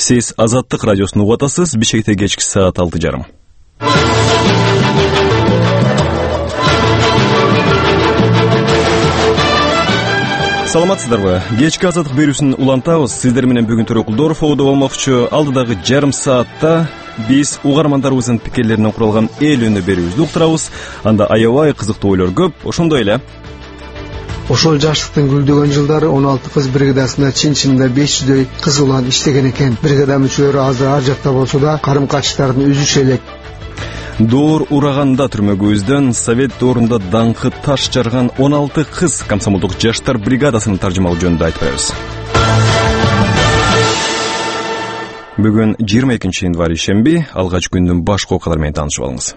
Siz Azadlık Radyosu'nu uгып атасыз. Бишкекте кечки саат 6:30. Саламатсыздарбы? Кечки Азаттык берүүсүн улантабыз. Сиздер менен бүгүн Төрөк Кулдоров ободо болмокчу. Алдыдагы жарым саатта биз угармандарыбыздын пикирлеринен куралган эл үнү берүүбүздү уктурабыз. Анда аябай кызыктуу ойлор көп. Ошондой эле ошол жаштыктын гүлдөгөн жылдары 16 кыз бригадасында чын-чынында 500дөй кыз улан иштеген экен. Бригада мүчөлөрү азыр ар жакта болсо да карым-качтарын үзүшө элек. Доор ураганда түрмөгүбүздөн Совет доорунда даңкы таш жарган 16 кыз комсомолдук жаштар бригадасынын таржымалыгы жөнүндө айтып беребиз. Бүгүн 22 январь ишемби, алгач күндүн башкы окуялары менен таанышып алыңыз.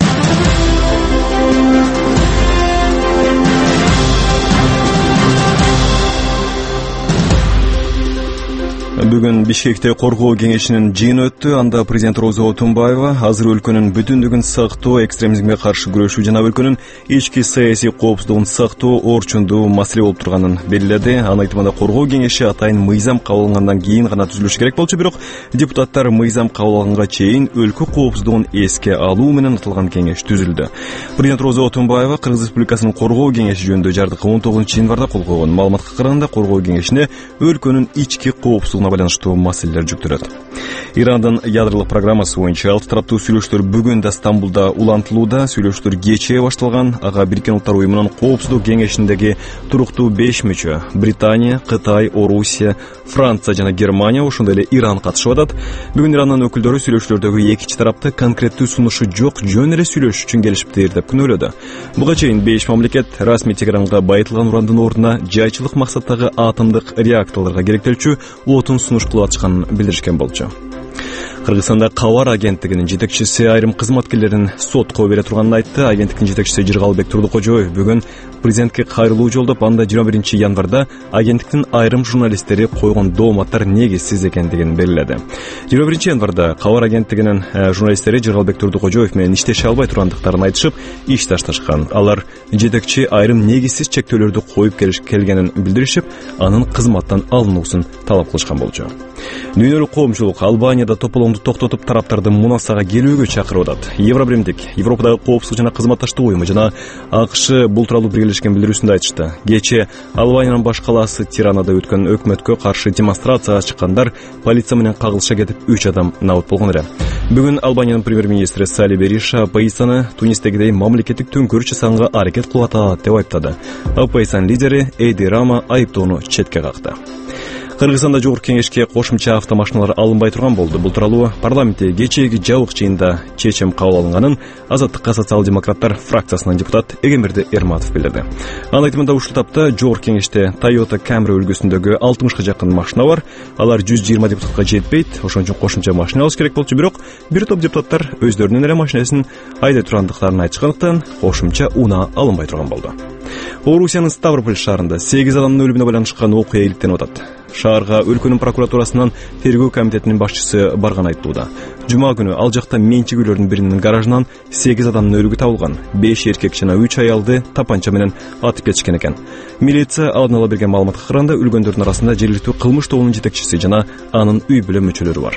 Бүгүн Бишкекте коргоо кеңешинин жыйыны өттү. Анда президент Роза Отунбаева азыр өлкөнүн бүтүндүгүн сактоо, экстремизмге каршы күрөшүү жана өлкөнүн ички саясий коопсуздугун сактоо орчундуу маселе болуп турганын белгиледи. Анын айтымында коргоо кеңеши атайын мыйзам кабыл алынгандан кийин гана түзүлүшү керек болчу, бирок депутаттар мыйзам кабыл алганга чейин өлкө коопсуздугун эске алуу менен аталган кеңеш түзүлдү. Президент Роза Отунбаева Кыргыз Республикасынын коргоо кеңеши жөнүндө жардык 19 январда кол койгон. Маалыматка караганда коргоо кеңешине өлкөнүн ички коопсуздугуна байланыштуу маселелер жүктөлөт. Ирандын ядролук программасы боюнча 6 тараптуу сүйлөшүүлөр бүгүн да Стамбулда улантылууда. Сүйлөшүүлөр кечээ башталган. Ага Бириккен Улуттар уюмунун коопсуздук кеңешиндеги туруктуу 5 мүчө Британия, Кытай, Орусия, Франция жана Германия, ошондой эле Иран катышып атат. Бүгүн Ирандын өкүлдөрү сүйлөшүүлөрдөгү экинчи тарапты конкреттүү сунушу жок жөн эле сүйлөшүш үчүн келишиптир деп күнөөлөдү. Буга чейин 5 мамлекет расмий Тегеранга байытылган урандын ордуна жайчылык максаттагы атомдук реакторлорго керектелчү отун сунуш кылып атышканын билдиришкен болчу. Кыргызстанда Кабар агенттигинин жетекчиси айрым кызматкерлерин сотко бере турганын айтты. Агенттиктин жетекчиси Жыргалбек Турдукожоев бүгүн президентке кайрылуу жолдоп, анда 21 январда агенттиктин айрым журналисттери койгон дооматтар негизсиз экендигин белгиледи. 21 январда Кабар агенттигинин журналисттери Жыргалбек Турдукожоев менен иштеше албай тургандыктарын айтышып, иш ташташкан. Алар жетекчи айрым негизсиз чектөөлөрдү коюп келгенин билдиришип, анын кызматтан алынуусун талап кылышкан болчу. Дүйнөлүк коомчулук Албанияда тополоңду токтотуп, тараптарды Мунасага келүүгө чакырып атат. Евробиримдик, Европадагы коопсуздук жана кызматташтык уюму жана АКШ бул тууралуу биргелешкен билдирүүсүндө айтышты. Кечээ Албаниянын баш калаасы Тиранада өткөн өкмөткө каршы демонстрацияга чыккандар полиция менен кагылыша кетип 3 адам набыт болгон эле. Бүгүн Албаниянын премьер-министри Сали Бериша оппозицияны Тунистегидей мамлекеттик төңкөрүш жасаганга аракет кылып атат деп айыптады. Оппозициянын лидери Эди Рама айыптоону четке какты. Кыргызстанда жогорку кеңешке кошумча автомашиналар алынбай турган болду. Бул тууралуу парламентте кечээги жабык чыйында чечим кабыл алынганын Азаттыкка социал-демократтар фракциясынын депутат Эгемберди Эрматов билдирди. Анын айтымында ушул тапта жогорку кеңеште Toyota Camry үлгүсүндөгү 60 жакын машина бар. Алар 120 депутатка жетпейт. Ошон үчүн кошумча машина алыш керек болчу, бирок бир топ депутаттар өздөрүнүн эле машинасын айдай тургандыктарын айтышкандыктан кошумча унаа алынбай турган болду. Орусиянын Ставрополь шаарында 8 адамдын өлүмүнө байланышкан окуя иликтенип атат. Шаарга өлкөнүн прокуратурасынан тергөө комитетинин башчысы барган айтылууда. Жума күнү ал жакта менчик үйлөрдүн биринин гаражынан 8 адамдын өлүгү табылган. 5 эркек жана 3 аялды тапанча менен атып кетишкен экен. Милиция алдын ала берген маалыматка караганда өлгөндөрдүн арасында жергиликтүү кылмыш тобунун жетекчиси жана анын үй бүлө мүчөлөрү бар.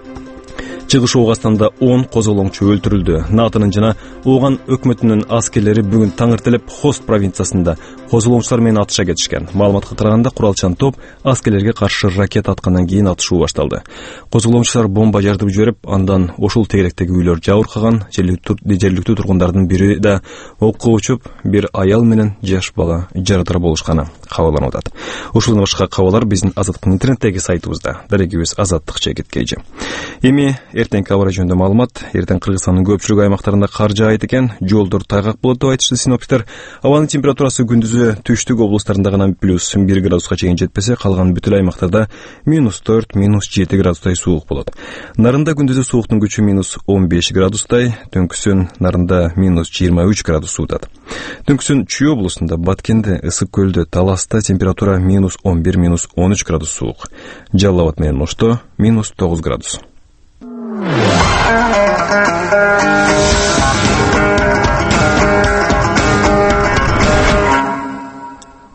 Чыгыш Оогастанда 10 козголоңчу өлтүрүлдү. НАТОнун жана ооган өкмөтүнүн аскерлери бүгүн таң эртелеп Хост провинциясында козголоңчулар менен атыша кетишкен. Маалыматка караганда куралчан топ аскерлерге каршы ракета аткандан кийин атышуу башталды. Козголоңчулар бомба жардырып жиберип, андан ошол тегеректеги үйлөр жабыркаган. Жергиликтүү тургундардын бири да окко учуп, бир аял менен жаш бала жаратар болушканы кабарланып атат. Ушундан башка кабарлар биздин Азаттыктын интернеттеги сайтыбызда. Дарегибиз Азаттык.чекит. Эми эртеңки аба жөнүндө маалымат. Эртең Кыргызстандын көпчүлүк аймактарында кар жаайт экен. Жолдор тайгак болот деп айтышты синоптиктер. Абанын температурасы күндүзү түштүк облустарында гана +1 градуска чейин жетпесе, калган бүт аймактарда -4, -7 градустай суук болот. Нарында күндүзү сууктун күчү -15 градустай, түнкүсүн Нарында -23 градус суутат. Түнкүсүн Чүй облусунда, Баткенде, Ысык көлдө, Таласта температура -11, -13 градус суук. Жалал Абад менен Ошто -9 градус.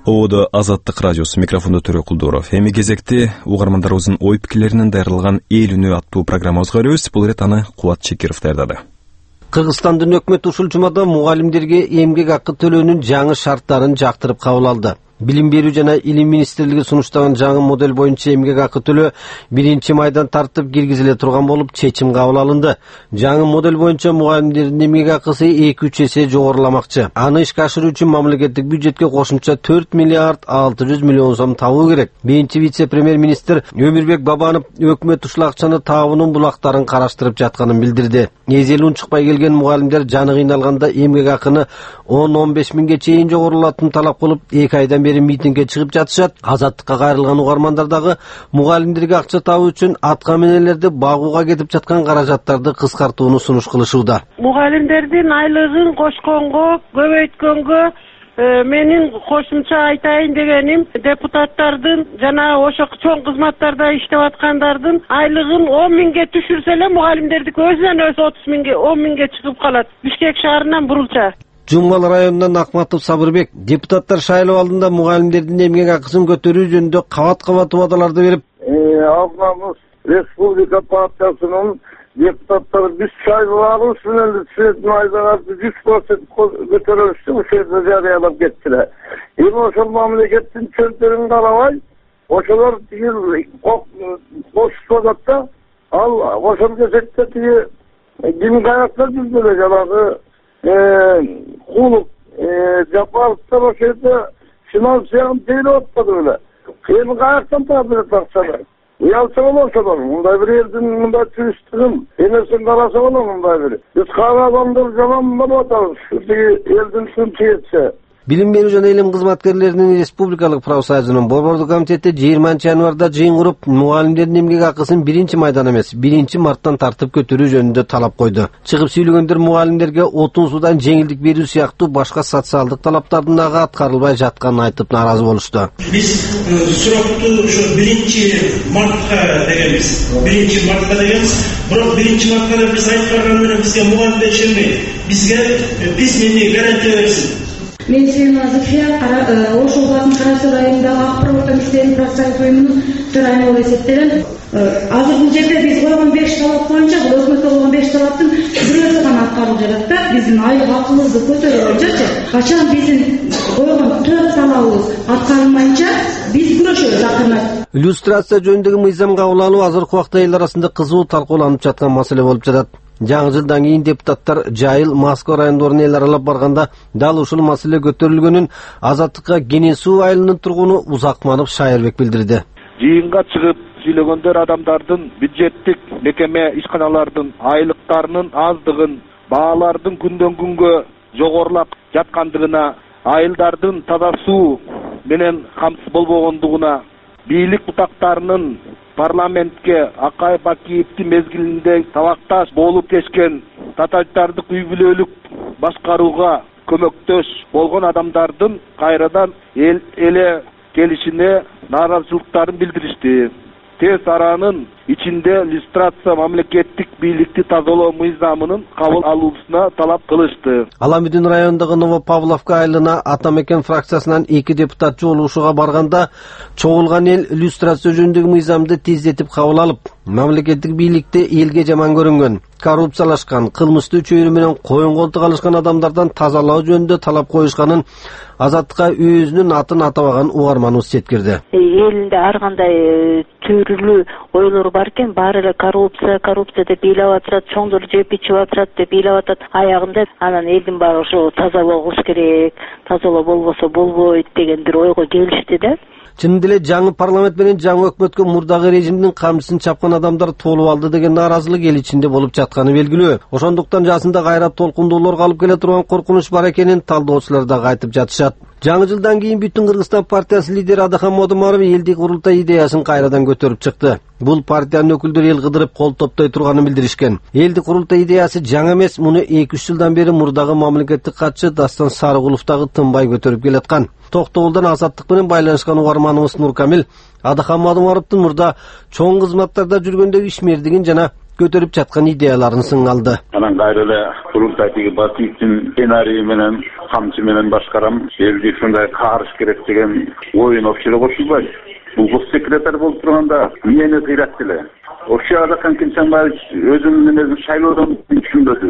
Ободо Азаттык радиосу, микрофондо Төрө Кулдуров. Эми кезекти угармандарыбыздын ой пикирлеринен даярдалган Эл үнү аттуу программабызга өрөбүз. Бул ирет аны Кубат Чекиров даярдады. Кыргызстандын өкмөтү ушул жумада мугалимдерге эмгек акы төлөөнүн жаңы шарттарын жактырып кабыл алды. Билим берүү жана илим министрлиги сунуштаган жаңы модель боюнча эмгек акы төлөө 1-майдан тартып киргизиле турган болуп чечим кабыл алынды. Жаңы модель боюнча мугалимдердин эмгек акысы 2-3 эсе жогоруламакчы. Аны ишке ашыруу үчүн мамлекеттик бюджетке кошумча 4 миллиард 600 миллион сом табуу керек. Биринчи вице-премьер-министр Өмүрбек Бабанов өкмөт ушул акчаны табуунун булактарын караштырып жатканын билдирди. Эзели унчукпай келген мугалимдер жаны кыйналганда эмгек акыны 10-15 миңге чейин жогорулатынын талап кылып 2 айдан бери митингге чыгып жатышат. Азаттыкка кайрылган угармандар дагы мугалимдерге акча табуу үчүн атка менелерди багууга кетип жаткан каражаттарды кыскартууну сунуш кылышууда. Мугалимдердин айлыгын кошконго, көбөйткөнгө менин кошумча айтайын дегеним, депутаттардын жана ошо чоң кызматтарда иштеп аткандардын айлыгын 10 миңге түшүрсө эле мугалимдердики өзүнөн өзү 30 миңге, 10 миңге чыгып калат. Бишкек шаарынан бурулча. Жумгал районунан Акматов Сабырбек депутаттар шайлоо алдында мугалимдердин эмгек акысын көтөрүү жөнүндө кабат-кабат убадаларды берип, Алганыбыз Республика партиясынын депутаттары биз шайлообуз менен сүйөтүн айдаган 100% көтөрүлүштү, ошол жарыялап кеттилер. Эми ошол мамлекеттин чөнтөгүн карабай, ошолор кошуп атат да, ал ошол кезекте ким каяктан жүргөлө жанагы Кулуп, Жапаровтар ошерде финансияны тейлеп атпады беле. Эми каяктан табылат акчаны? Уялса болошолор, мындай бир элдин мындай туристтигин энесин караса болот мындай бир. Биз кара адамдар жаман болуп атабыз. Элдин сынчы кетсе. Билим берүү жана илим кызматкерлеринин республикалык профсоюзунун борбордук комитети 20-январда жыйын куруп, мугалимдердин эмгек акысын 1-майдан эмес, 1-марттан тартып көтөрүү жөнүндө талап койду. Чыгып сүйлөгөндөр мугалимдерге отун судан жеңилдик берүү сыяктуу башка социалдык талаптардын дагы аткарылбай жатканын айтып нааразы болушту. Биз сурокту ошо 1-мартка дегенбиз. 1-мартка дегенбиз. Бирок 1-мартка биз айткан менен бизге мугалимдер ишенбейт. Бизге письменный гарантия берсин. Мен Сенна Зульфия, ошол убакыттын Карачы районундагы Акпарат комиссиянын профсоюз уюмунун төрайымы болуп эсептелем. Азыр бул жерде биз койгон 5 талап боюнча, бул өкмөткө койгон 5 талаптын бирөөсү гана аткарылып жатат да. Биздин айлык акыбызды көтөрүү боюнчачы, качан биздин койгон 4 талабыбыз аткарылмайынча биз күрөшөбүз акырынат. Иллюстрация жөнүндөгү мыйзам кабыл алуу азыркы убакта эл арасында кызуу талкууланып жаткан маселе болуп жатат. Жаңы жылдан кийин депутаттар Жайыл, Москва райондорун эл аралап барганда дал ушул маселе көтөрүлгөнүн Азаттыкка Кенен суу айылынын тургуну Узакманов Шайырбек билдирди. Жыйынга чыгып сүйлөгөндөр адамдардын бюджеттик мекеме ишканалардын айлыктарынын аздыгын, баалардын күндөн күнгө жогорулап жаткандыгына, айылдардын таза суу менен камсыз болбогондугуна, бийлик бутактарынын парламентке Акай Бакиевдин мезгилинде талакташ болуп кечкен тоталитардык үй бүлөлүк башкарууга көмөктөш болгон адамдардын кайрадан эле келишине нааразычылыктарын билдиришти. Тез аранын ичинде иллюстрация мамлекеттик бийликти тазалоо мыйзамынын кабыл алуусуна талап кылышты. Аламүдүн районундагы Новопавловка айылына Атамекен фракциясынан 2 депутат жолугушууга барганда чогулган эл иллюстрация жөнүндөгү мыйзамды тездетип кабыл алып, мамлекеттик бийликте элге жаман көрүнгөн, коррупциялашкан, кылмыштуу чөйрө менен коюн колтук алышкан адамдардан тазалоо жөнүндө талап коюшканын Азаттыкка өзүнүн атын атабаган угарманыбыз жеткирди. Элинде ар кандай түрүлүү ойлор бар экен, баары эле коррупция деп ыйлап атышат, чоңдор жеп ичип атышат деп ыйлап атат. Аягында анан элдин баары ошо тазалоо кылыш керек, тазалоо болбосо болбойт деген бир ойго келишти да. Чынында эле жаңы парламент менен жаңы өкмөткө мурдагы режимдин камчысын чапкан адамдар толуп алды деген нааразылык эл ичинде болуп жатканы белгилүү. Ошондуктан жасында кайра толкундоолорго алып келе турган коркунуч бар экенин талдоочулар да айтып жатышат. Жаңы жылдан кийин Бүтүн Кыргызстан партиясы лидери Адахан Модумаров элдик курултай идеясын кайрадан көтөрүп чыкты. Бул партиянын өкүлдөрү эл кыдырып кол топтой турганын билдиришкен. Элдик курултай идеясы жаңы эмес, муну 2-3 жылдан бери мурдагы мамлекеттик катчы Дастан Сарыгулов дагы тынбай көтөрүп келаткан. Токтогулдан Азаттык менен байланышкан угарманыбыз Нуркамил Адахан Модумаровдун мурда чоң кызматтарда жүргөндөгү ишмердигин жана көтөрүп жаткан идеяларын сыңалды. Анан кайра эле курултайдагы басиктин сценарийи менен камчы менен башкарам, элди ушундай карыш керек деген оюн общего кошулбайт. Бул госсекретарь болуп турганда мени кыйратты эле. Ошо Азакан Кенчанбаевич өзүнүн эмесин шайлоодон түшүнбөдү.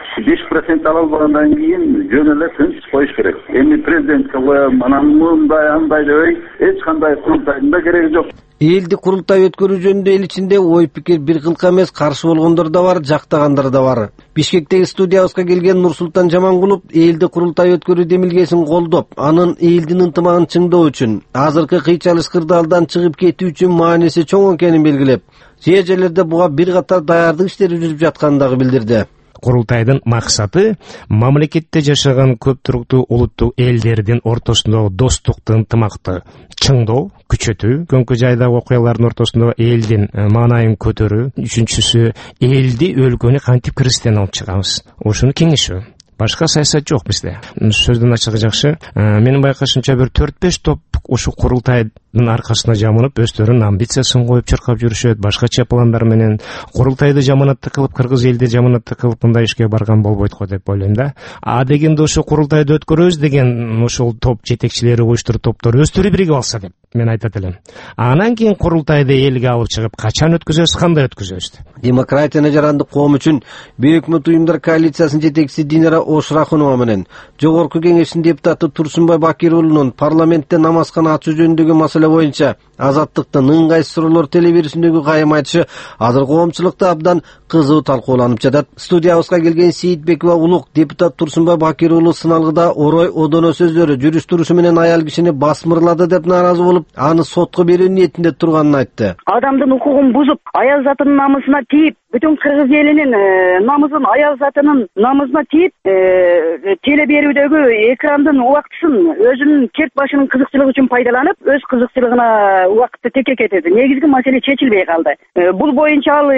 5% ала албагандан кийин жөн эле тынч коюш керек. Эми президентке коям, анан мындай андай дебей, эч кандай курултайдын да кереги жок. Элди курултай өткөрүү жөнүндө эл ичинде ой пикир бир кылка эмес, каршы болгондор да бар, жактагандар да бар. Бишкектеги студиябызга келген Нурсултан Жамангулов элди курултай өткөрүү демилгесин колдоп, анын элдин ынтымагын чыңдоо үчүн, азыркы кыйчалыш кырдаалдан чыгып кетүү үчүн мааниси чоң экенин белгилеп, жерлерде буга бир катар даярдык иштери жүрүп жатканын дагы билдирди. Курултайдын максаты мамлекетте жашаган көп туруктуу улуттук элдердин ортосундагы достукту, ынтымакты чыңдоо, күчөтүү, көңкү жайдагы окуялардын ортосундагы элдин маанайын көтөрүү, үчүнчүсү элди, өлкөнү кантип кыргызстан алып чыгабыз, ошону кеңешүү. Башка саясат жок бизде. Сөздүн ачыгы жакшы. Менин байкашымча бир 4-5 топ ушу курултайдын аркасына жамынып, өздөрүнүн амбициясын коюп чыркап жүрүшөт, башкача пландар менен курултайды жаманатты кылып, кыргыз элди жаманатты кылып мындай ишке барган болбойт го деп ойлойм да. А дегенде ошо курултайды өткөрөбүз деген ошол топ жетекчилери, уюштур топтор өздөрү биригип алса деп мен айтат элем. Анан кийин курултайды элге алып чыгып, качан өткөзөбүз, кандай өткөзөбүз? Демократияны жарандык коом үчүн Бейөкмөт уюмдар коалициясынын жетекчиси Динара Ошрахунова менен Жогорку кеңештин депутаты Турсунбай Бакир уулунун парламентте намазкана ачуу жөнүндөгү маселе боюнча азаттыктын ыңгайсыз суроолор телебирисиндеги кайым айтышы азыр коомчулукта абдан кызуу талкууланып жатат. Студиябызга келген Сейитбекова улук депутат Турсунбай Бакир уулу сыналгыда орой одоно сөздөрү жүрүш турушу менен аял кишини басмырлады деп нааразы болуп, аны сотко берүү ниетинде турганын айтты. Адамдын укугун бузуп, аял затынын намысына тийип, бүтүн кыргыз элинин намысын, аял затынын намысына тийип, теле берүүдөгү экрандын убактысын өзүнүн керт башынын кызыкчылыгы үчүн пайдаланып, өз кызыкчылыгына убакытты текке кетирди. Негизги маселе чечилбей калды. Бул боюнча ал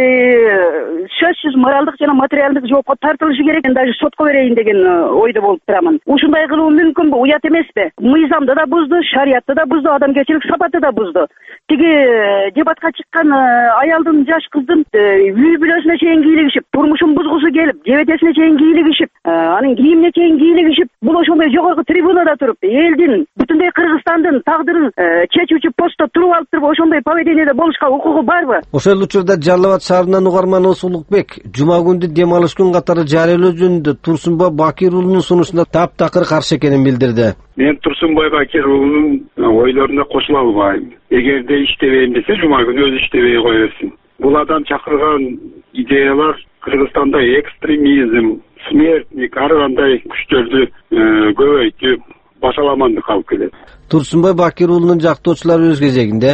сөзсүз моралдык жана материалдык жоопко тартылышы керек. Мен даже сотко берейин деген ойдо болуп турамын. Ушундай кылуу мүмкүнбү? Уят эмеспи? Мыйзамды да бузду, шариятты да бузду, адамгерчилик сапаты да бузду. Тиги дебатка чыккан аялдын, жаш кыздын үй бүлөсүнө чейин кийлигишип, турмушун бузгусу келип, жебетесине чейин кийлигишип, анын кийимине чейин кийлигишип, бул ошондой жогорку трибунада туруп, элдин, бүтүндөй Кыргызстандын тагдырын чечүүчү постто туруп алып туруп, ошондой поведениеде болушка укугу барбы? Ошол учурда Жалал Абад шаарынан угарманыбыз Улукбек жума күндү дем алыш күн катары жарыялоо жөнүндө Турсунбай Бакир уулунун сунушуна таптакыр каршы экенин билдирди. Мен Турсунбай Бакир уулунун ойлоруна кошула албайм. Эгерде иштебейм десе, жума күнү өзү иштебей кое берсин. Бул адам чакырган идеялар Кыргызстанда экстремизм, смертник, ар кандай күчтөрдү көбөйтүп, башаламандык алып келет. Турсунбай Бакир уулунун жактоочулары өз кезегинде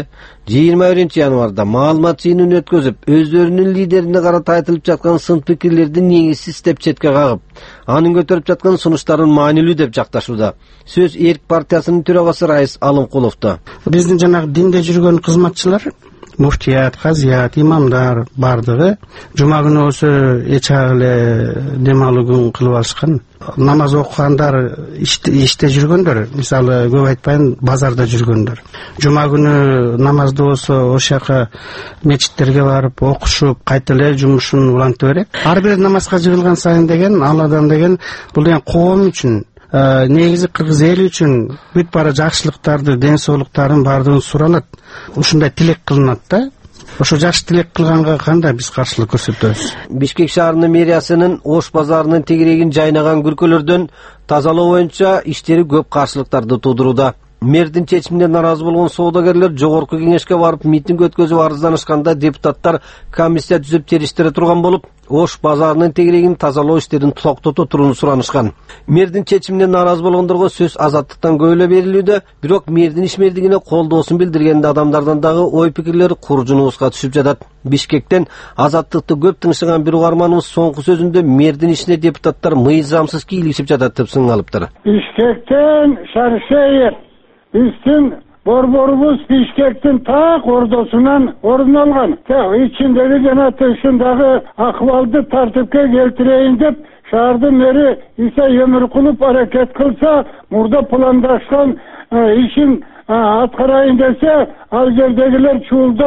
21-январда маалымат жыйынын өткөзүп, өздөрүнүн лидерине карата айтылып жаткан сын пикирлерди негизсиз деп четке кагып, анын көтөрүп жаткан сунуштарын маанилүү деп жакташууда. Сөз Эрк партиясынын төрагасы Раис Алымкуловдо. Биздин жанагы динде жүргөн кызматчылар, муфтият, казият, имамдар бардыгы жума күнү болсо эч эле дем алуу күн кылып алышкан. Намаз окугандар, иште жүргөндөр, мисалы көп айтпайын, базарда жүргөндөр. Жума күнү намазды болсо ошол жака мечиттерге барып окушуп, кайта эле жумушун улантып берет. Ар бир намазга жыгылган сайын деген, Алладан деген, бул деген коом үчүн, негизи кыргыз эли үчүн бүт бара жакшылыктарды, ден соолуктарын баардыгын суралат. Ушундай тилек кылынат да. Ошо жакшы тилек кылганга кандай биз каршылык көрсөтөбүз? Бишкек шаарынын мэриясынын Ош базарынын тегерегин жайнаган күркөлөрдөн тазалоо боюнча иштери көп каршылыктарды туудурууда. Мэрдин чечимине наразы болгон соодагерлер жогорку кеңешке барып митинг өткөзүп арызданышканда депутаттар комиссия түзүп териштире турган болуп, Ош базарынын тегерегин тазалоо иштерин токтото турууну суранышкан. Мэрдин чечимине наразы болгондорго сөз азаттыктан көп эле берилүүдө, бирок мэрдин ишмердигине колдоосун билдиргенде адамдардан дагы ой пикирлер куржунубузга түшүп жатат. Бишкектен азаттыкты көп тыңшыган бир угарманыбыз соңку сөзүндө мэрдин ишине депутаттар мыйзамсыз кийлигишип жатат деп сыңалыптыр. Бишкектен Шаршеев биздин борборубуз Бишкектин так ордосунан орун алган. Ичиндеги жана тышындагы акыбалды тартипке келтирейин деп шаардын мэри Иса Өмүркулов аракет кылса, мурда пландашкан ишин аткарайын десе, ал жердегилер чуулдап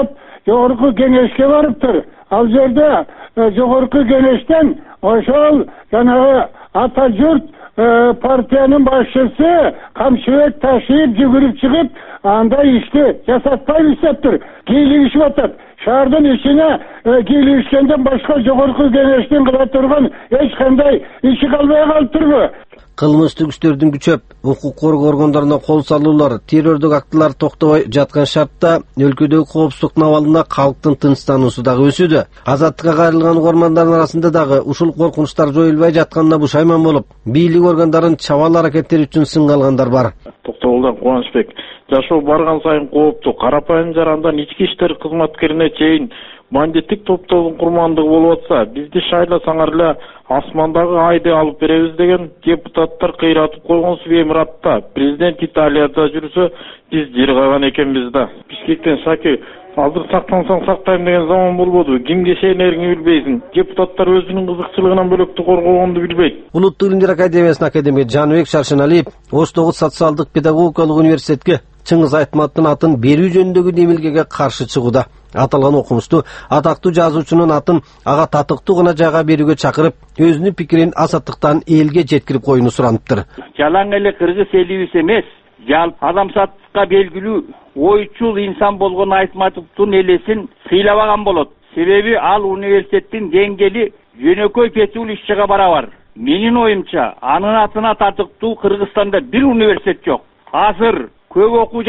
Жогорку Кеңешке барыптыр. Ал жерде Жогорку Кеңештен ошол жанагы ата журт партиянын башчысы камчыбек ташип жүгүрүп чыгып, анда ишти жасатпайбыз дептир. Кийлигишип атат. Шаардын ишине кийлигишкенден башка Жогорку Кеңештин кыла турган эч кандай иши калбай калыптырбы? Кылмыштык иштөрдүн күчөп, укук коргоо органдарына кол салуулар, террордук актылар токтобой жаткан шартта өлкөдөгү коопсуздук абалына калктын тынчтануусу дагы өсүүдө. Азаттыкка кайрылган угармандардын арасында дагы ушул коркунучтар жоюлбай жатканына бушайман болуп, бийлик органдарын чабал аракеттери үчүн сынга алгандар бар. Токтогулдан Кубанычбек, жашоо барган сайын кооптуу, карапайым жарандан ички иштер кызматкерине чейин бандиттик топтордун курмандыгы болуп атса, бизди шайласаңар эле асмандагы айды алып беребиз деген депутаттар кыйратып койгон Муратта президент Италияда жүрсө, биз жер кайган экенбиз да. Бишкектен Шаки азыр сактансаң сактайм деген заман болбоду. Кимге сенериңди билбейсиң. Депутаттар өзүнүн кызыкчылыгынан бөлөктү коргогонду билбейт. Улуттук илимдер академиясынын академиги Жаныбек Шаршеналиев Оштогу социалдык педагогикалык университетке Чыңгыз Айтматтын атын берүү жөнүндөгү демилгеге каршы чыгууда. Аталган окумушту атактуу жазуучунун атын ага татыктуу гана жайга берүүгө чакырып, өзүнүн пикирин азаттыктан элге жеткирип коюуну сураныптыр. Жалаң эле кыргыз элибиз эмес, жалп адамзатка белгилүү ойчул инсан болгон Айтматовдун элесин сыйлабаган болот. Себеби ал университеттин деңгели жөнөкөй петул ишчиге барабар. Менин оюмча, анын атына татыктуу Кыргызстанда бир университет жок. Азыр көп окуу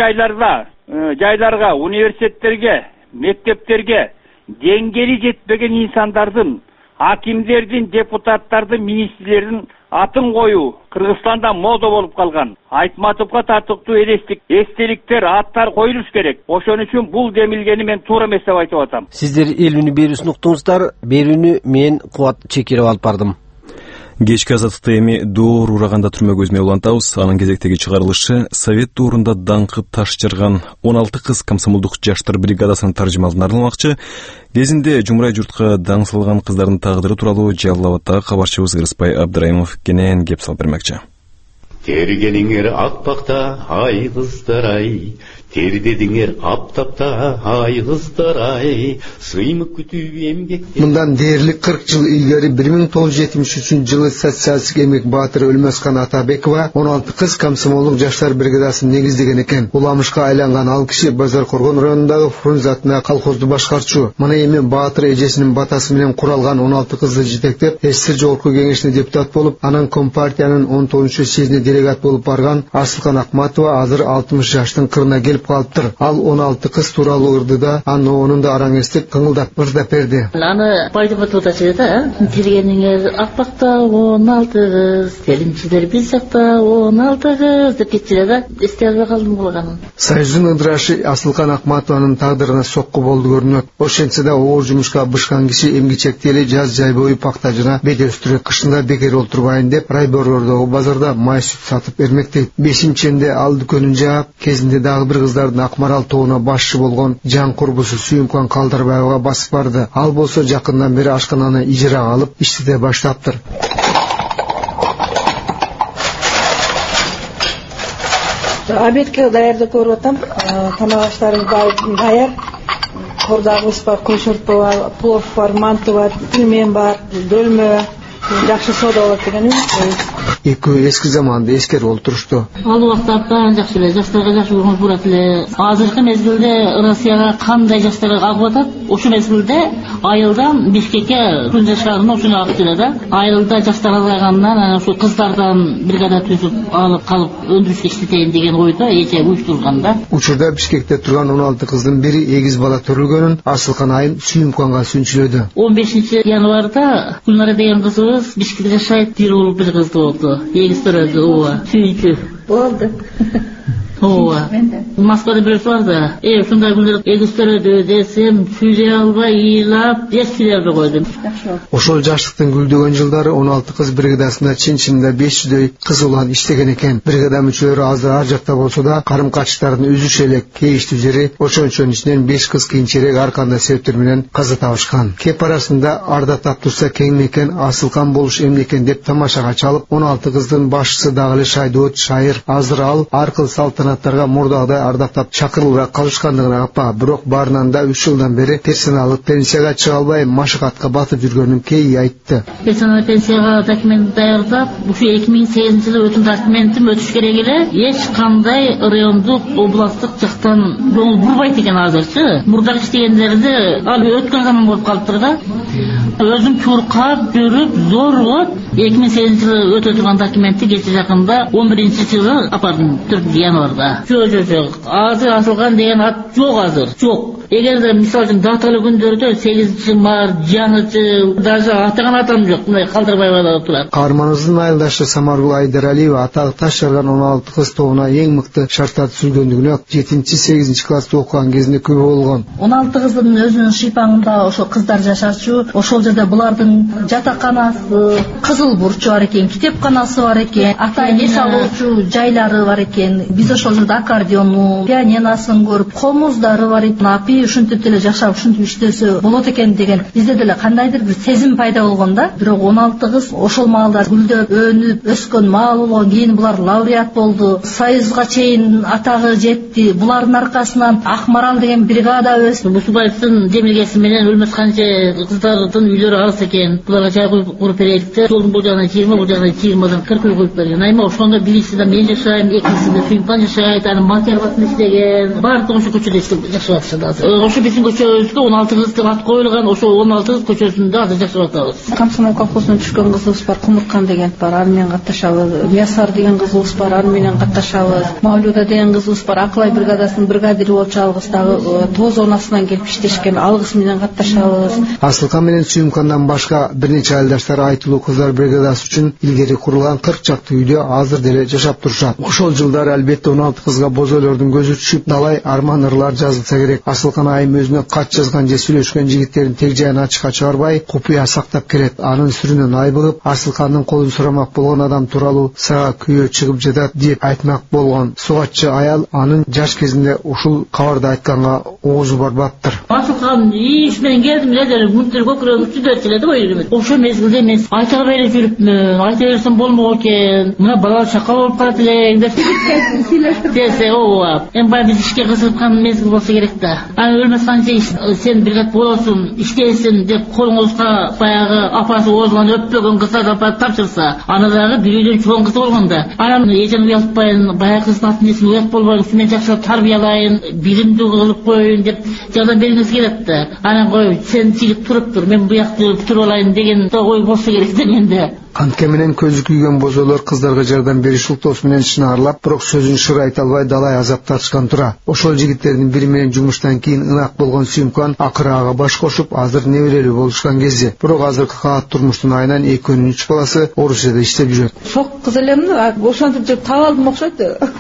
жайларга, университеттерге, мектептерге деңгели жетпеген инсандардын, акимдердин, депутаттардын, министрлердин атын коюу Кыргызстанда мода болуп калган. Айтматовго татыктуу эстеликтер, аттар коюлуш керек. Ошон үчүн бул демилгени мен туура эмес деп айтып атам. Сиздер элүүнү берүүсүн уктуңуздар. Берүүнү мен Кубат Чекиров алып бардым. Кечки азаттыкта эми доор ураганда түрмөгө өзүмө улантабыз. Анын кезектеги чыгарылышы Совет доорунда даңкы таш жырган 16 кыз комсомолдук жаштар бригадасынын таржымалына арналмакчы. Кезинде жумурай журтка даң салган кыздардын тагдыры тууралуу Жалал Абадтагы кабарчыбыз Ырыспай Абдрайымов кенен кеп салып бермекчи. Тергениңер акпакта, ай кыздар ай, тердедиңер аптапта, ай кыздар ай, сыймык күтүп эмгек. Мындан дээрлик 40 жыл илгери 1973-жылы социалистик эмгек баатыры Өлмөскан Атабекова 16 кыз комсомолдук жаштар бригадасынын негиздеген экен. Уламышка айланган ал киши Базар Коргон районундагы Фрунзе атына колхозду башкарчу. Мына эми баатыр эжесинин батасы менен куралган 16 кызды жетектеп, СССР Жогорку Кеңешине депутат болуп, анан Компартиянын 19-съезине делегат болуп барган Асылкан Акматова азыр 60 жаштын кырына келип калыптыр. Ал 16 кыз тууралуу ырдыда, анын да араң эстеп кыңылдап ырдап берди. Аны пайдап атат да, тергениңер акпакта 16 кыз, телинчилер биз жакта 16 кыз деп кетчү да, эстей албай калдым кылганын. Союздун ыдырашы Асылкан Акматованын тагдырына сокку болду көрүнөт. Ошентсе да оор жумушка бышкан киши эмгичектели жаз жай бою пакта жана бет өстүрөт. Кышында бекер олтурбайын деп райбордогу базарда май сүт сатып бермектейт. 5-ченде ал дүкөнүн жаап, кезинде дагы бир кыздардын Акмарал тобуна башчы болгон жан курбусу Сүйүмкан Калдарбаева басып барды. Ал болсо жакындан бери ашкананы ижарага алып иштете баштаптыр. Обедке даярдык көрүп атам. Тамак аштарыбыз даяр. Кордагыбыз бар, көчөртпө бар, плов бар, манты бар, пельмен бар, дөлмө, жакшы сода болот деген. Экөө эски заманды эскерип олтурушту. Ал убакта абдан жакшы эле, жаштарга жакшы болгон бурат эле. Азыркы мезгилде Россияга кандай жаштар агып атат, ошол мезгилде айылдан Бишкекке Фрунзе шаарына ушуну агып келет да. Айылда жаштар азайгандан анан ошол кыздардан бригада түзүп алып калып өндүрүшкө иштетейин деген ойдо эже уюштурган да. Учурда Бишкекте турган 16 кыздын бири эгиз бала төрөлгөнүн Асылкан айын Сүйүмканга сүнчүлөдү. 15 январда Гүлнара деген кызыбыз Бишкекте жашайт, бир уул бир кыз болду. Егиз төрөлдү, ооба. Сүйүнчү. Болду. Ооба. Москвада бирөөсү бар да. Ушундай күндөр эгиз төрөлдү десем, сүйлөй албай, ыйлап, эч сүйлөй албай койдум. Ошол жаштыктын гүлдөгөн жылдары 16 кыз бригадасында чын-чынында 500дөй кыз улан иштеген экен. Бригада мүчөлөрү азыр ар жакта болсо да, карым-качтардын үзүшө элек кейиштүү жери, ошончонун ичинен 5 кыз кийинчерээк ар кандай себептер менен каза табышкан. Кеп арасында арда таптырса кең мекен, Асылкан болуш эмне экен деп тамашага чалып, 16 кыздын башчысы дагы эле Шайдоот Шайыр. Азыр ал ар кыл салтанат санаттарга мурдагыдай ардактап чакырылбай калышкандыгына апа, бирок баарынан да 3 жылдан бери персоналдык пенсияга чыга албай машыкатка батып жүргөнүн кээ айтты. Персоналдык пенсияга документ даярдап, ушу 2008-жылы өтүн документим өтүш керек эле. Эч кандай райондук, областтык жактан көңүл бурбайт экен азырчы. Мурдагы иштегендерди ал өткөн заман болуп калыптыр да. Өзүм чуркап жүрүп зорлоп 2008-жылы өтө турган документти кече жакында 11-жылы апардым 4-январда. Жок. Азыр асылган деген ат жок азыр. Жок. Эгерде мисалы үчүн даталуу күндөрдө 8-март, жаңычы, даже атаган атам жок. Мындай калтырбай турат. Каарманыбыздын айылдашы Самаргул Айдаралиева атагы таш жарган 16 кыз тобуна эң мыкты шарттарды түзүлгөндүгүнө 7-8 класста окуган кезинде күбө болгон. 16 кыздын өзүнүн шыйпаңында ошо кыздар жашачу. Ошол жерде булардын жатаканасы, кызыл бурчу бар экен, китепканасы бар экен, ата эс алуучу жайлары бар экен. Биз ошол жерде аккордеону, пианиносын көрүп, комуздары бар экен. Апи ушинтип деле жашап, ушинтип иштесе болот экен деген бизде деле кандайдыр бир сезим пайда болгон да. Бирок 16 кыз ошол маалда гүлдөп, өнүп, өскөн маал болгон. Кийин булар лауреат болду. Союзга чейин атагы жетти. Булардын аркасынан Акмарал деген бригада өстү. Мусубаевдин демилгеси менен өлмөс канча кыздардын үйлөрү алыс экен. Буларга жай куруп береликте. Жолдун бул жагынан 20, бул жагынан 20 40 үй коюп берген. Айма ошондо бирисинде мен жашайм, экинчисинде Сүйүмпан жашайт, анын материалын иштеген. Баардыгы ошо көчөдө жашап атышат азыр. Ошо биздин көчөбүзгө 16 кыз деп ат коюлган. Ошо 16 кыз көчөсүндө азыр жашап атабыз. Комсомол колхозунан түшкөн кызыбыз бар, Кумуркан деген бар, аны менен катташабыз. Миясар деген кызыбыз бар, аны менен катташабыз. Мавлюда деген кызыбыз бар, Акылай бригадасынын бригадири болчу, алгыс дагы тоз онасынан келип иштешкен, алгыс менен катташабыз. Асылкан менен Сүйүмкандан башка бир нече айылдаштар айтылуу кыздар бригадасы үчүн илгери курулган 40 чакты үйдө азыр деле жашап турушат. Ошол жылдары албетте 16 кызга боз ойлордун көзү түшүп, далай арман ырлар жазылса керек. Асылкан айым өзүнө кат жазган же сүйлөшкөн жигиттердин тег жайын ачыкка чыгарбай, купуя сактап келет. Анын сүрүнөн айбыгып, Асылкандын колун сурамак болгон адам тууралуу сага күйөө чыгып жатат деп айтмак болгон. Сугатчы аял анын жаш кезинде ушул кабарды айтканга оозу барбаптыр. Асылкан иш менен келдим эле, мүнтөр көкүрөгүм түзөт эле да ой. Ошол мезгилде мен айта албай эле жүрүпмүн. Айта берсем болмок экен. Мына бала чакал болуп калат элең деп десе, ооба. Эми баягы биз ишке кызыккан мезгил болсо керек да. Аны өлмөс канча сен бригад болосуң, иштейсиң деп колуңузга баягы апасы оозунан өппөгөн кыздарды апарып тапшырса, аны дагы бир үйдөн чоң кыз болгон да. Анан эжем уялтпайын, баягы кыздын атын эсин уят болбойн, мен жакшылап тарбиялайын, билимдүү кылып коеюн деп жардам бергиңиз келет да. Анан кой, сен жигит туруп тур, мен буякты туруп алайын деген ой болсо керек да менде. Антке менен көзү күйгөн бозоолор кыздарга жардам бериш ултоосу менен шынарлап, бирок сөзүн шыр айта албай далай азап тартышкан тура. Ошол жигиттердин бири менен жумуштан кийин ынак болгон Сүйүмкан акыры ага баш кошуп, азыр неберелүү болушкан кезде. Бирок азыркы каат турмуштун айынан 2-3 баласы Орусияда иштеп жүрөт. Шок кыз элем, ошентип жүрүп таап алдым окшойт.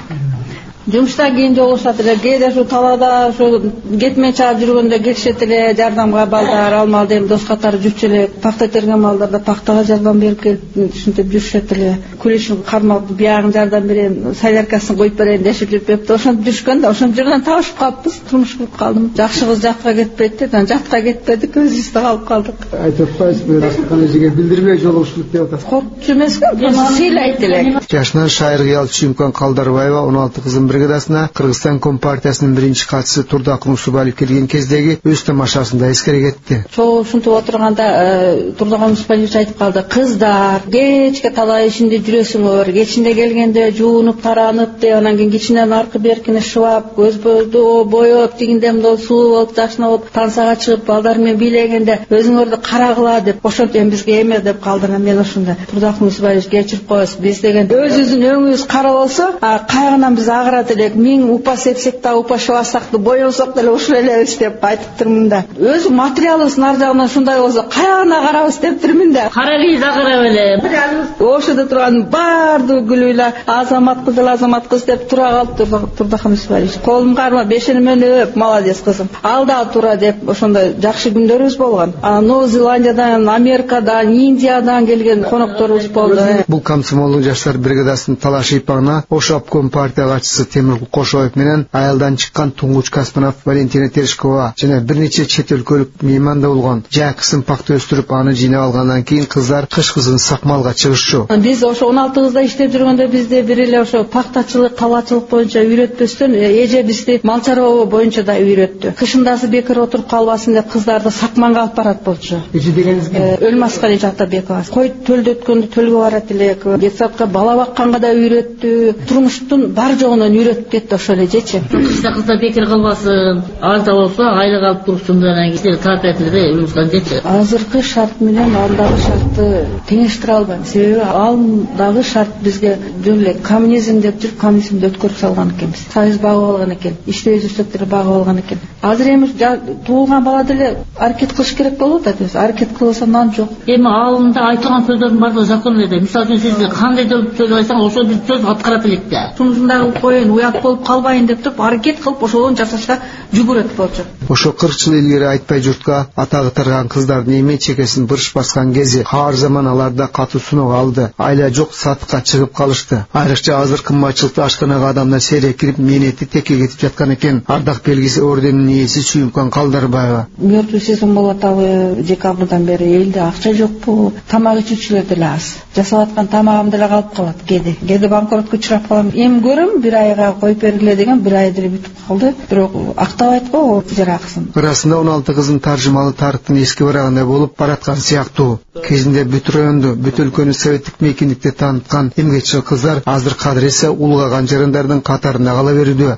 Жумуштан кийин жолугушат эле, кээде ушу талаада ушу кетмен чаап жүргөндө келишет эле, жардамга балдар алмал дейм, дос катары жүрчү эле, пакта терген балдарда пактага жардам берип келип ушинтип жүрүшөт эле. Күлүшүн кармап, биягын жардам берем, соляркасын коюп берейин дешип жүрүп, ошентип жүрүшкөн да, ошол жерден табышып калыппыз, турмуш куруп калдым. Жакшы кыз жакка кетпейт да, жакка кетпедик, өзүбүздө калып калдык. Айтып атпайсызбы, Асылкан эжеге билдирбей жолугушуп деп атасыз. Коркчу эмеспи, сыйлайт эле. Жашынан шайыр кыял Сүйүмкан Калдарбаева 16 кызын бригадасына Кыргызстан Компартиясынын биринчи катчысы Турдак Мусубаев келген кездеги өз тамашасында эскере кетти. Ушинтип отурганда Турдак Мусубаев айтып калды: "Кыздар, кечке талай ишинде жүрөсүңөр, кечинде келгенде жуунуп, таранып деп, анан кийин кичинен аркы беркине шыбап, көзбөздү боеп, тигиндем дол суу болуп, жашына болуп, тансага чыгып, балдар менен бийлегенде өзүңөрдү карагыла" деп, ошентип бизге эме деп калды. Мен ошондо Турдак Мусубаев кечирип коебуз, биз деген өзүбүздүн өңүбүз кара болсо, кайгынан биз агырат элек, миң упа сепсек да, упа шыбасак да, боебузак деле ушул элебиз деп айтып турмун да. Өзү материалыбыздын ар жагынан ушундай болсо, каягына карабыз деп турмун да. Карабыз да карап эле. Ошодо турган баардыгы күлүйлөр, азамат кыз деп тура калып Турдак Мусубаев. Колум карма, бешени менен өп, молодец кызым. Алда тура деп ошондой жакшы күндөрүбүз болгон. Новый Зеландиядан, Америкадан, Индиядан келген конокторубуз болду. Бул комсомолдук жаштар бригадасынын талаш ыйпагына Ош обком партия катчысы Темиркул Кошоев менен аялдан чыккан Туңгуч Каспанов, Валентина Терешкова жана бир нече чет өлкөлүк мейман да болгон. Жай кысым пакта өстүрүп, аны жыйнап алгандан кийин кыздар кыш кызын сакмалга чыгышчу. Биз ошо 16 кызда иштеп жүргөндө бизде бир эле ошо пактачылык, талаачылык боюнча үйрөтпөстөн эже бизди мал чарба боюнча да үйрөттү. Кышындасы бекер отуруп калбасын деп кыздарды сакманга алып барат болчу. Эже дегениз Өлмаскали Жактабекова. Кой төлдөткөндө төлгө барат элек, детсадка бала бакканга да үйрөттү. Турмуштун бар жогунан үйрөтүп кетти ошол эжечи. Кыздар бекер калбасын, алта болсо айлык алып турушун анан кишилер таапетилде Өлмаскали депчи. Азыркы шарт менен алдагы шартты теңештире албайм. Себеби алдагы шарт бизге деле коммунизм деп жүрүп, коммунизмди өткөрүп салган экенбиз. Союз багып алган экен, иштебей жүрсөк деле багып алган экен. Азыр эми туулган бала деле аракет кылыш керек болуп атат. Аракет кылса нан жок. Эми алында айтылган сөздөрдүн баардыгы закон эле. Мисалы үчүн сиз кандай сөз айтсаңыз ошол бир сөз аткарат элек да. Шунусундай коюн, уят болуп калбайын деп туруп аракет кылып ошолон жасашка жүгүрөт болчу. Ошо 40 жыл илгери айтпай журтка атагы тарган кыздардын эми чекесин бырыш баскан кези каар заман аларда катуу суноо алды. Айла жок, сатыкка чыгып калышты. Айрыкча азыр кымбатчылыкта ашканага адамдар сейрек кирип, мээнети текке кетип жаткан экен. Ардак белгиси орденин ээси Сүйүмкан Калдарбаева. Мертвый сезон болуп атабы, декабрдан бери элде акча жокпу, тамак ичүүчүлөр деле аз. Жасап аткан тамагым деле калып калат кеде банкротко учурап калам. Эми көрөм, бир айга коюп бергиле деген, бир ай деле бүтүп калды. Бирок актабайт го жер акысын. Арасында 16 кыздын таржымалы тарыхтын эски барагандай болуп бараткан сыяктуу. Кезинде бүт районду, бүт өлкөнү советтик мейкиндикте тааныткан эмгекчил кыздар азыр кадыресе улгаган жарандардын катарында кала берүүдө.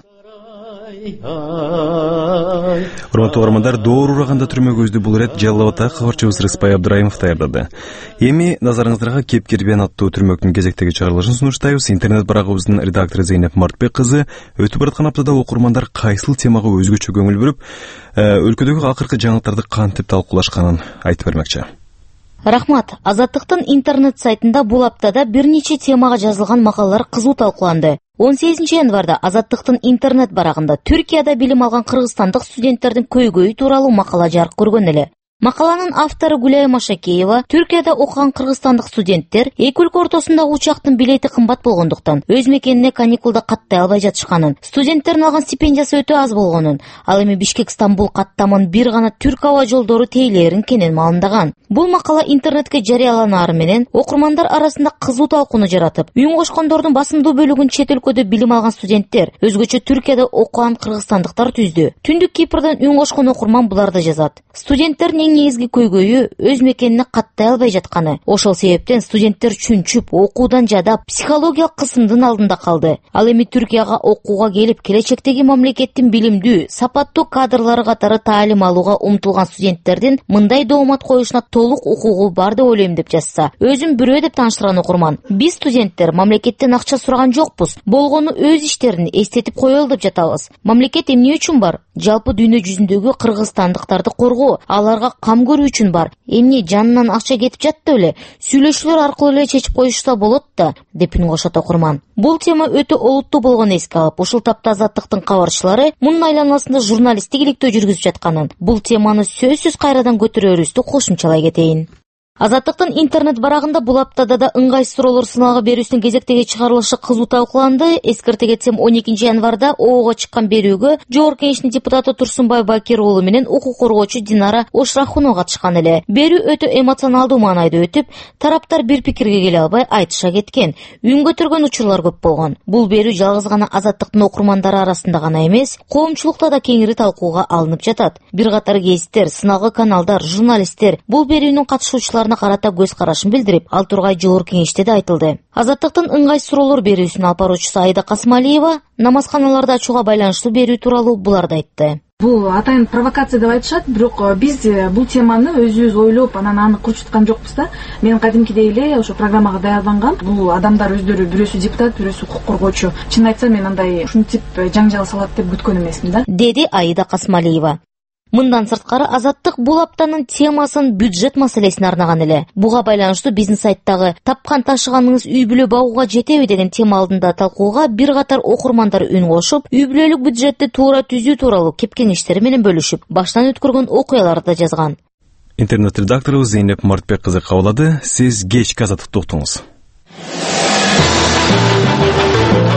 Урматтуу угармандар, доор ураганда түрмө көздү бул ирет Жалал Абадтагы кабарчыбыз Рыспай Абдыраимов даярдады. Эми назарыңыздарга Кепкирбен аттуу түрмөктүн кезектеги чыгарылышын сунуштайбыз. Интернет барагыбыздын редактору Зейнеп Мартбек кызы өтүп бараткан аптада окурмандар кайсыл темага өзгөчө көңүл бөлүп, өлкөдөгү акыркы жаңылыктарды кантип талкуулашканын айтып бермекчи. Рахмат. Азаттыктын интернет сайтында бул аптада бир нече темага жазылган макалалар кызуу талкууланды. 18 январда Азаттыктын интернет барагында Түркияда билим алган кыргызстандык студенттердин көйгөйү тууралуу макала жарык көргөн эле. Макаланын автору Гүлай Машакеева, Түркияда окуган кыргызстандык студенттер эки өлкө ортосундагы учактын билети кымбат болгондуктан өз мекенине каникулда каттай албай жатышканын, студенттердин алган стипендиясы өтө аз болгонун, ал эми Бишкек-Стамбул каттамын бир гана Түрк аба жолдору тейлээрин кенен маалымдаган. Бул макала интернетке жарыяланаары менен окурмандар арасында кызуу талкууну жаратып, үн кошкондордун басымдуу бөлүгүн чет өлкөдө билим алган студенттер, өзгөчө Түркияда окуган кыргызстандыктар түздү. Түндүк Кипрден үн кошкон окурман буларды жазат. Студенттердин негизги көйгөйү өз мекенине каттай албай жатканы. Ошол себептен студенттер чүнчүп, окуудан жадап, психологиялык кысымдын алдында калды. Ал эми Түркияга окууга келип, келечектеги мамлекеттин билимдүү, сапаттуу кадрлары катары таалим алууга умтулган студенттердин мындай доомат коюшуна толук укугу бар деп ойлойм деп жазса. Өзүн бирөө деп тааныштырган окурман: биз студенттер мамлекеттен акча сураган жокпуз. Болгону өз иштерин эстетип коелу деп жатабыз. Мамлекет эмне үчүн бар? Жалпы дүйнө жүзүндөгү кыргызстандыктарды коргоо, аларга кам көрүү үчүн бар. Эмне жанынан акча кетип жатты беле? Сүйлөшүүлөр аркылуу эле чечип коюшса болот да, деп үн кошот окурман. Бул тема өтө олуттуу болгонун эске алып, ушул тапта Азаттыктын кабарчылары мунун айланасында журналисттик иликтөө жүргүзүп жатканын, бул теманы сөзсүз кайрадан көтөрөрүбүздү кошумчалай кетейин. Азаттыктын интернет барагында бул аптада да ыңгайсыз суроолор сыналга берүүсүнүн кезектеги чыгарылышы кызуу талкууланды. Эскерте кетсем, 12 январда ООга чыккан берүүгө Жогорку Кеңештин депутаты Турсунбай Бакир уулу менен укук коргоочу Динара Ошрахунова катышкан эле. Берүү өтө эмоционалдуу маанайда өтүп, тараптар бир пикирге келе албай айтыша кеткен. Үн көтөргөн учурлар көп болгон. Бул берүү жалгыз гана Азаттыктын окурмандары арасында гана эмес, коомчулукта да кеңири талкууга алынып жатат. Бир катар гезиттер, сыналгы каналдар, журналисттер бул берүүнүн катышуучуларына карата көз карашын билдирип, ал тургай Жогорку Кеңеште да айтылды. Азаттыктын ыңгайсыз суроолор берүүсүнүн алып баруучусу Айда Касмалиева намазканаларды ачууга байланыштуу берүү тууралуу буларды айтты. Бул атайын провокация деп айтышат, бирок биз бул теманы өзүбүз ойлоп, анан аны курчуткан жокпуз да. Мен кадимкидей эле ошо программага даярдангам. Бул адамдар өздөрү бирөөсү депутат, бирөөсү укук коргоочу. Чын айтсам, мен андай ушул тип жаңжал салат деп күткөн эмесмин да, деди Айда Касмалиева. Мындан сырткары Азаттык бул аптанын темасын бюджет маселесине арнаган эле. Буга байланыштуу биздин сайттагы тапкан ташыганыңыз үй бүлө багууга жетеби деген тема алдында талкууга бир катар окурмандар үн кошуп, үй бүлөлүк бюджетти туура түзүү тууралуу кеп кеңештери менен бөлүшүп, баштан өткөргөн окуяларды да жазган. Интернет редактору Зейнеп Мартбек кызы кабылады. Сиз кечки Азаттыкты уктуңуз.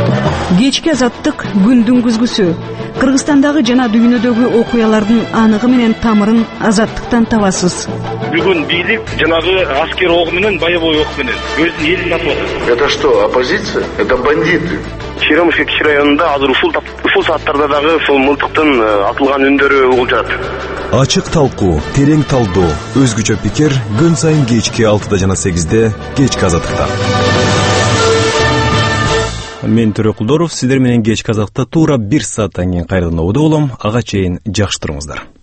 Кечки азаттык күндүн күзгүсү. Кыргызстандагы жана дүйнөдөгү окуялардын аныгы менен тамырын азаттыктан табасыз. Бүгүн бийлик жанагы аскер ок менен, боевой ок менен өзүнүн элин атып атат. Это что, оппозиция? Это бандиты. Черемушка кичи районунда азыр ушул сааттарда дагы ошол мылтыктын атылган үндөрү угулжат. Ачык талкуу, терең талдоо, өзгөчө пикир күн сайын кечки 6 жана 8 кечки азаттыкта. Мен Төрөк Кулдоров, сиздер менен кечки азаттыкта туура 1 сааттан кийин кайрадан ободо болом. Ага чейин жакшы туруңуздар.